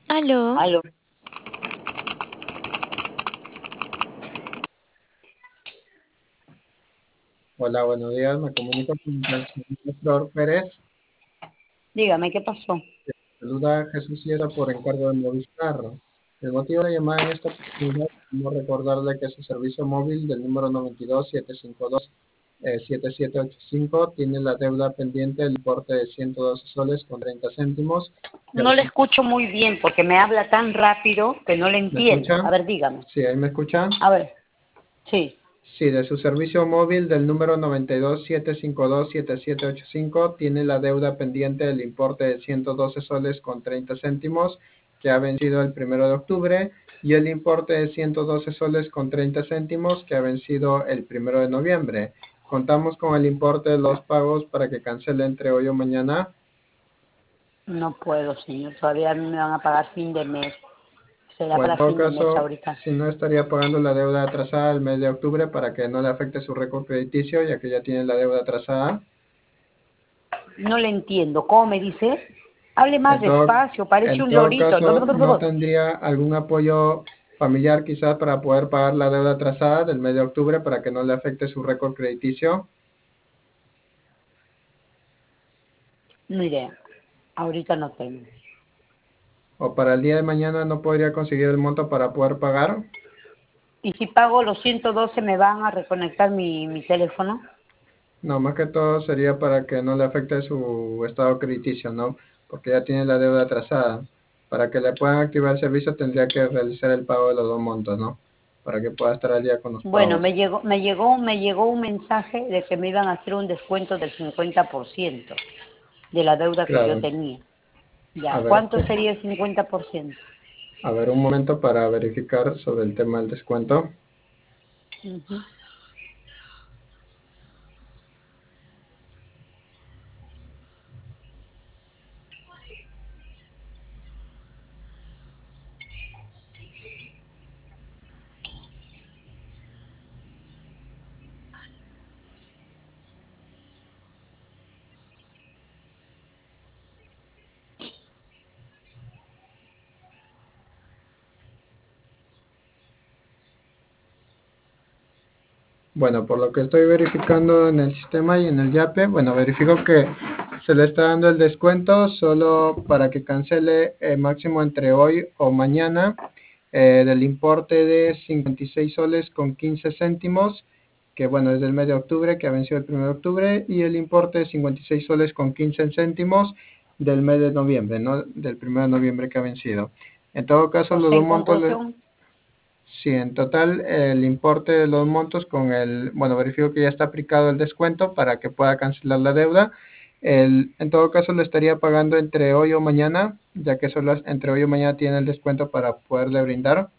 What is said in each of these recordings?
Aló, Aló. Hola, buenos días. Me comunico con el señor Flor Pérez. Dígame, ¿qué pasó? Saluda a Jesús Sierra por encargo de Movistar. El motivo de la llamada en esta oportunidad es recordarle que su servicio móvil del número 92-752-7785 tiene la deuda pendiente del importe de 112 soles con 30 céntimos. No le escucho muy bien porque me habla tan rápido que no le ¿Me entiendo. escucha? A ver, dígame. Sí, ahí me escucha. A ver, sí. Sí, de su servicio móvil del número 92-752-7785 tiene la deuda pendiente del importe de 112 soles con 30 céntimos que ha vencido el 1 de octubre y el importe de 112 soles con 30 céntimos que ha vencido el 1 de noviembre. Contamos con el importe de los pagos para que cancele entre hoy o mañana. No puedo, señor. Todavía me van a pagar fin de mes. Será O en para todo fin de mes caso, ahorita. si no estaría pagando la deuda atrasada el mes de octubre para que no le afecte su récord crediticio, ya que ya tiene la deuda atrasada. No le entiendo. ¿Cómo me dice? Hable más En todo, despacio, parece en un todo lorito. caso, ¿no tendría algún apoyo familiar quizás para poder pagar la deuda atrasada del mes de octubre para que no le afecte su récord crediticio? Mire, ahorita no tengo. ¿O para el día de mañana no podría conseguir el monto para poder pagar? ¿Y si pago los 112 me van a reconectar mi teléfono? No, más que todo sería para que no le afecte su estado crediticio, ¿no? Porque ya tiene la deuda atrasada. Para que le puedan activar el servicio tendría que realizar el pago de los dos montos, ¿no? Para que pueda estar al día con los Bueno, pagos. me llegó un mensaje de que me iban a hacer un descuento del 50% de la deuda que yo Claro. tenía. A Ya, ver, ¿cuánto sería el 50%? a ver, un momento para verificar sobre el tema del descuento. Ujú. Bueno, por lo que estoy verificando en el sistema y en el YAPE, bueno, verifico que se le está dando el descuento solo para que cancele máximo entre hoy o mañana del importe de 56 soles con 15 céntimos, que bueno, es del mes de octubre, que ha vencido el 1 de octubre, y el importe de 56 soles con 15 céntimos del mes de noviembre, ¿no? Del 1 de noviembre que ha vencido. En todo caso, O los sea, dos en montos. conclusión, Sí, en total el importe de los montos con el, bueno, verifico que ya está aplicado el descuento para que pueda cancelar la deuda. En todo caso lo estaría pagando entre hoy o mañana, ya que solo entre hoy o mañana tiene el descuento para poderle brindar.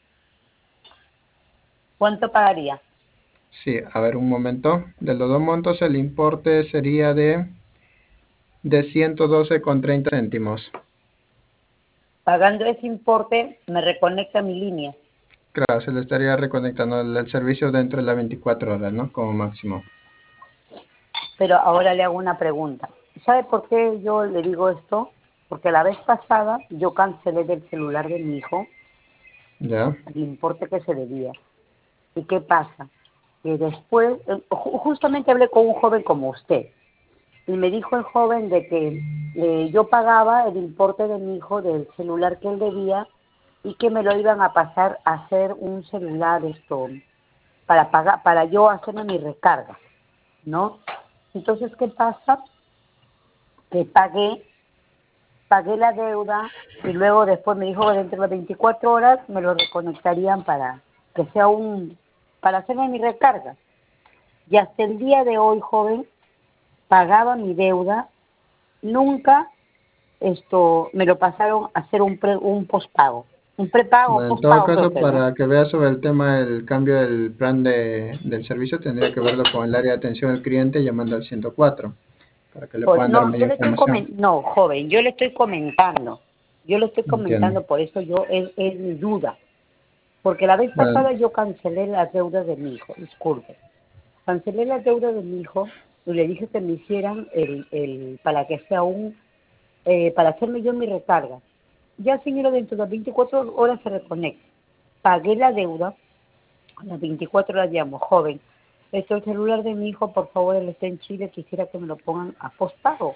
¿cuánto pagaría? Sí, a ver un momento. De los dos montos el importe sería de 112,30 céntimos. Pagando ese importe, me reconecta mi línea. Claro, se le estaría reconectando el servicio dentro de las 24 horas, ¿no? Como máximo. Pero ahora le hago una pregunta. ¿Sabe por qué yo le digo esto? Porque la vez pasada yo cancelé del celular de mi hijo ¿Ya? el importe que se debía. ¿Y qué pasa? Que después, justamente hablé con un joven como usted, y me dijo el joven de que yo pagaba el importe de mi hijo del celular que él debía y que me lo iban a pasar a hacer un celular esto para pagar, para yo hacerme mi recarga, ¿no? Entonces, ¿qué pasa? Que pagué la deuda y luego después me dijo que dentro de 24 horas me lo reconectarían para que sea para hacerme mi recarga. Y hasta el día de hoy, joven, pagaba mi deuda, nunca me lo pasaron a hacer un pospago, un prepago, Bueno, en todo pospago creo caso, que, ¿no? para que vea sobre el tema del cambio del plan del servicio, tendría que verlo con el área de atención al cliente llamando al 104 para que le puedan dar No, mayor información. no, joven, yo le estoy Entiendo. comentando, por eso es mi duda, porque la vez Bueno, pasada yo cancelé las deudas de mi hijo, disculpe, cancelé las deudas de mi hijo y le dije que me hicieran para que sea para hacerme yo mi recarga. Ya señora, dentro de las 24 horas se reconecta. Pagué la deuda, a las 24 horas llamo, joven. El celular de mi hijo, por favor, él está en Chile, quisiera que me lo pongan a postpago.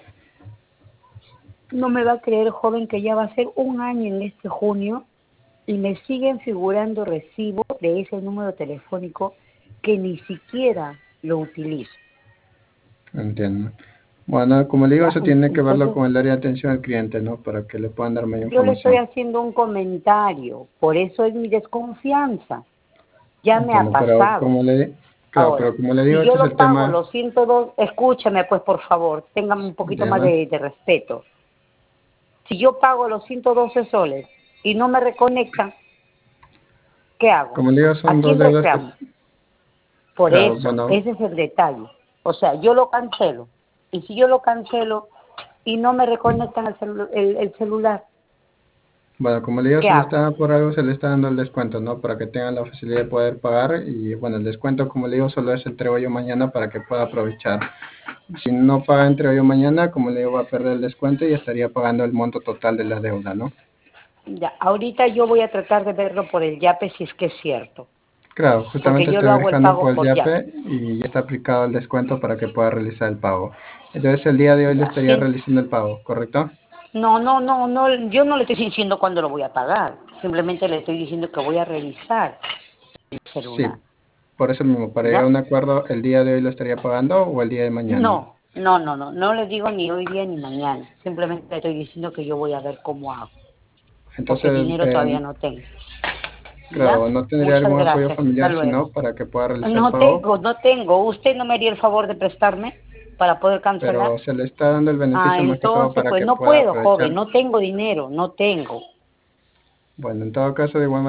No me va a creer, joven, que ya va a ser un año en este junio y me siguen figurando recibos de ese número telefónico que ni siquiera lo utilizo. Entiendo. Bueno, como le digo, ¿Ya? eso tiene que verlo Entonces, con el área de atención al cliente, ¿no? Para que le puedan dar mayor yo le estoy información. haciendo un comentario, por eso es mi desconfianza. Ya me ha Entiendo, pero pasado. claro, Ahora, pero como le digo, si yo este es lo el pago tema. los 102, escúchame pues por favor, téngame un poquito más Dígame. de respeto. Si yo pago los 112 soles y no me reconectan, ¿qué hago? Como le digo, ¿A son dos quién deudas que, reclamo? Por claro, eso, bueno, ese es el detalle. O sea, yo lo cancelo. Y si yo lo cancelo y no me reconectan el celular, bueno, como le digo, ¿qué se le hago? está por algo, se le está dando el descuento, ¿no? Para que tengan la facilidad de poder pagar y bueno, el descuento, como le digo, solo es entre hoy o mañana para que pueda aprovechar. Si no paga entre hoy o mañana, como le digo, va a perder el descuento y estaría pagando el monto total de la deuda, ¿no? Ya, ahorita yo voy a tratar de verlo por el Yape si es que es cierto. Claro, Porque justamente yo estoy lo hago el verificando pago por el por Yape. YAPE y ya está aplicado el descuento para que pueda realizar el pago. Entonces el día de hoy le Ya, estaría sí. realizando el pago, ¿correcto? No, no, no, no, yo no le estoy diciendo cuándo lo voy a pagar. Simplemente le estoy diciendo que voy a revisar el celular. Sí, por eso mismo, para llegar a ¿Ya? un acuerdo, ¿el día de hoy lo estaría pagando o el día de mañana? No, no, no, no, no le digo ni hoy día ni mañana. Simplemente le estoy diciendo que yo voy a ver cómo hago. Porque Entonces, dinero todavía no tengo. ¿Ya? claro, ¿no tendría Muchas algún apoyo gracias. Hasta familiar si luego. no para que pueda realizar el No pago? tengo, no tengo. ¿Usted no me haría el favor de prestarme para poder cancelar? Pero se le está dando el Ah, beneficio más que todo entonces, para pues que no pueda puedo, joven. aprovechar. No tengo dinero, no tengo. Bueno, en todo caso, de igual